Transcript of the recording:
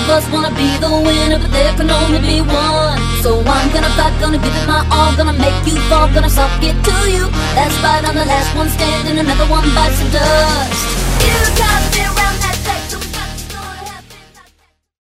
of us wanna be the winner, but there can only be one. So I'm gonna fight, gonna give it my all, gonna make you fall, gonna suck it to you. Last fight, I'm the last one standing, another one bites the dust. You got